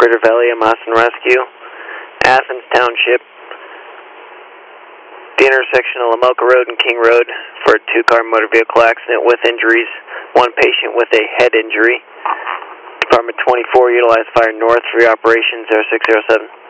Operator Valley, Mason Rescue, Athens Township, the intersection of Lamoka Road and King Road for a two-car motor vehicle accident with injuries, one patient with a head injury. Department 24, utilize Fire North for your operations 0607.